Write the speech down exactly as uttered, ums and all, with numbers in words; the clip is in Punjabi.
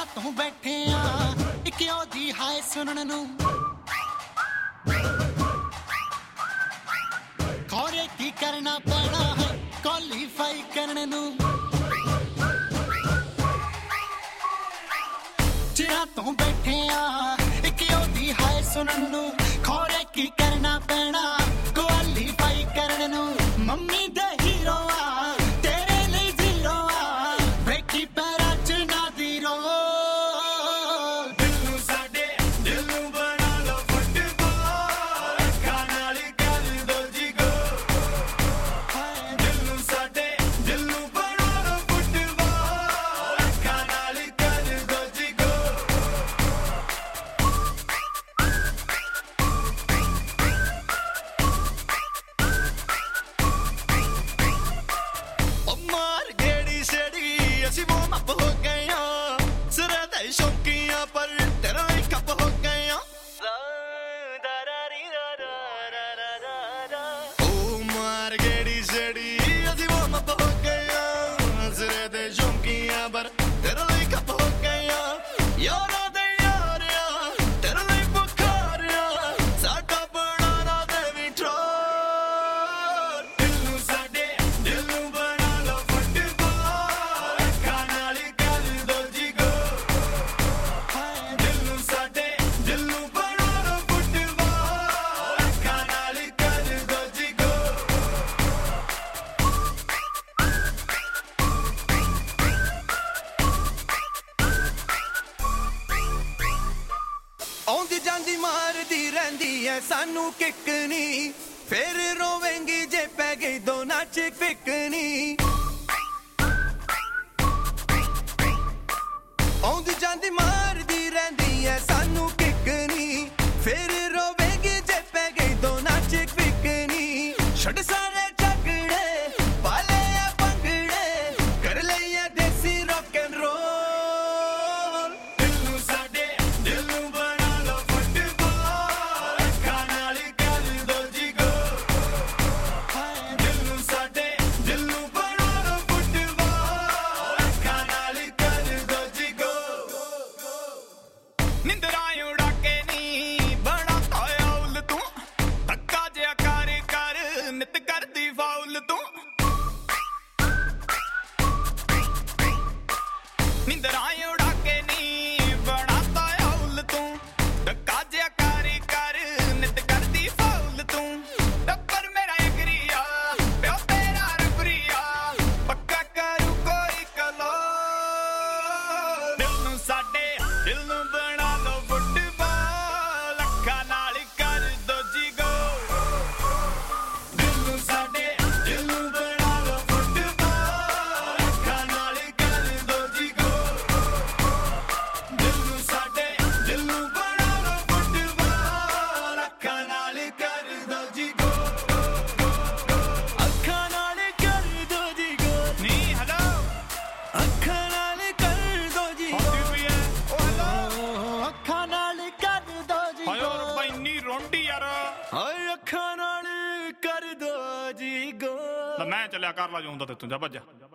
ਤੋਂ ਬੈਠੇ ਆ ਇੱਕ ਉਹਦੀ ਹਾਏ ਸੁਣਨ ਨੂੰ ਖੋਰੇ ਕੀ ਕਰਨਾ ਪੈਣਾ ਹੈ ਕੁਆਲੀਫਾਈ ਕਰਨ ਨੂੰ ਚਿਰਾਂ ਤੋਂ ਬੈਠੇ ਆ ਇੱਕ ਉਹਦੀ ਹਾਏ ਸੁਣਨ ਨੂੰ ਖੋਰੇ ਕੀ ਕਰਨਾ ਪੈਣਾ ਕੁਆਲੀਫਾਈ ਕਰਨ ਨੂੰ ਮੰਮੀ ਦੇ ਹੀਰੋ ਆ ਤੇਰੇ ਲਈ ਜ਼ੀਰੋ ਆ ਬੇਟੀ ਪੈਰਾਂ ਚ ਨਾ ਜ਼ੀਰੋ ਦਿਲ ਨੂੰ ਸਾਡੇ ਦਿਲ ਨੂੰ ਬਣਾ ਲਓ ਫੁੱਟਬਾਲ ਅੱਖਾਂ ਨਾਲ ਕਰ ਦੋ ਜਿਗੋ ਦਿਲ ਨੂੰ ਸਾਡੇ ਦਿਲ ਨੂੰ ਬਣਾ ਲਓ ਫੁੱਟਬਾਲ ਅੱਖਾਂ ਨਾਲ ਕਰ ਦੋ ਜਿਗੋ ਮਾਰ ਗੇੜੀ ਸੇੜੀ ਅਸੀਂ ਵਾਰਮ ਅਪ ਹੋ ਗਏ ਆ ਸਿਰੇ ਦੇ ਸ਼ੌਕੀਆਂ ਪਰ ਤੇਰਾ ਹੀ ਕੱਪ ਹੋ ਗਏ ਆ ਓ ਮਾਰ ਗੇੜੀ ਸੇੜੀ ਅਸੀਂ ਵਾਰਮ ਅਪ ਹੋ ਗਏ ਆ ਸਿਰੇ ਦੇ ਸ਼ੌਕੀਆਂ ਪਰ ਤੇਰਾ ਹੀ ਕੱਪ ਹੋ ਗਏ ਆ ਯਾਰਾਂ ਦੇ ਯਾਰਿਆ ਤੇਰਾ ਲਈ ਬੁਖਾਰ ਆ ਸਾਡਾ ਬਣਾਣਾ ਦੇ ਵੀ ਠੋਰ ਦਿਲ ਨੂੰ ਸਾਡੇ ਦਿਲ ਨੂੰ ਬਣਾ ਲਓ ਫੁੱਟਬਾਲ ਅੱਖਾਂ ਨਾਲ ਕਰ ਦੋ ਜਿਗੋ ਦਿਲ ਨੂੰ ਸਾਡੇ ਦਿਲ ਨੂੰ ਬਣਾ ਲਓ ਫੁੱਟਬਾਲ ਅੱਖਾਂ ਨਾਲ ਕਰ ਦੋ ਜਿਗੋ ਆਉਂਦੀ ਜਾਂਦੀ ਮਾਰਦੀ ਰਹਿੰਦੀ ਐ ਸਾਨੂੰ ਕਿੱਕ ਨੀ ਫੇਰ ਰੋਵੇਂਗੀ ਜੇ ਪੈ ਗਈ ਦੋਨਾਂ ਚ ਫਿੱਕ ਨੀ ਆਉਂਦੀ ਜਾਂਦੀ ਮਾਰਦੀ ਰਹਿੰਦੀ ਐ ਸਾਨੂੰ ਕਿੱਕ ਨੀ ਫੇਰ ਰੋਵੇਂਗੀ ਜੇ ਪੈ ਗਈ ਦੋਨਾਂ ਚ ਫਿੱਕ ਨੀ ਛੱਡ ਸਾਰੇ ਝਗੜੇ ਪਾਲੇ ਆ ਭੰਗੜੇ ਕਰ ਲਈਏ ਦੇਸੀ ਰੌਕ ਐਂਡ ਰੋਲ ਦਿਲ ਨੂੰ ਸਾਡੇ ਦਿਲ ਨੂੰ ਬਣਾ ਲਓ ਫੁੱਟਬਾਲ ਅੱਖਾਂ ਨਾਲ ਕਰ ਦੋ ਜਿਗੋ ਦਿਲ ਨੂੰ ਸਾਡੇ ਦਿਲ ਨੂੰ ਬਣਾ ਲਓ ਫੁੱਟਬਾਲ ਅੱਖਾਂ ਨਾਲ ਕਰ ਦੋ ਜਿਗੋ ਨਿੰਦਰਾਂ ਉਡਾ ਕੇ ਨੀ ਬਣਾ ਤਾਇਆ ਉਲ ਤੂੰ ਧੱਕਾ ਜਿਹਾ ਕਰ ਕਰ ਨਿਤ ਕਰਦੀ ਫਾਉਲ ਤੂੰ ਨਿੰਦਰਾਂ ਉਡਾ ਕੇ ਨੀ ਬਣਾ ਤਾਇਆ ਉਲ ਤੂੰ ਧੱਕਾ ਜਿਹਾ ਕਰ ਕਰ ਨਿਤ ਕਰਦੀ ਫਾਉਲ ਤੂੰ ਟੱਪਰ ਮੇਰਾ ਐਗਰੀਆ ਪਿਓ ਤੇਰਾ ਰਬਰੀਆ ਪੱਕਾ ਕਰੂ ਕੋਈ ਕਲੋ ਦਿਲ ਨੂੰ ਸਾਡੇ ਦਿਲ ਨੂੰ ਬਣਾ ਲਓ ਫੁੱਟਬਾਲ ਅੱਖਾਂ ਨਾਲ ਕਰ ਦੋ ਜਿਗੋ ਦਿਲ ਨੂੰ ਸਾਡੇ ਦਿਲ ਨੂੰ ਬਣਾ ਲਓ ਫੁੱਟਬਾਲ ਅੱਖਾਂ ਨਾਲ ਕਰ ਦੋ ਜਿਗੋ ਦਿਲ ਨੂੰ ਸਾਡੇ ਦਿਲ ਨੂੰ ਬਣਾ ਲਓ ਫੁੱਟਬਾਲ ਅੱਖਾਂ ਨਾਲ ਕਰ ਦੋ ਜਿਗੋ ਅੱਖਾਂ ਨਾਲ ਕਰ ਦੋ ਜਿਗੋ ਨੀ ਹੈਲੋ ਅੱਖਾਂ ਨਾਲ ਕਰ ਦੋ ਜਿਗੋ ਓ ਹੈਲੋ ਅੱਖਾਂ ਨਾਲ ਕਰ ਦੋ ਜਿਗੋ ਹਾਏ ਓ ਰੱਬਾ ਇੰਨੀ ਰੋਂਡੀ ਯਾਰ ਹਾਏ ਅੱਖਾਂ ਨਾਲ ਕਰ ਦੋ ਜਿਗੋ ਮੈਂ ਚੱਲਿਆ ਕਰ ਲਾ ਜਾਉਂਦਾ ਤੇ ਤੂੰ ਜਾ ਭੱਜ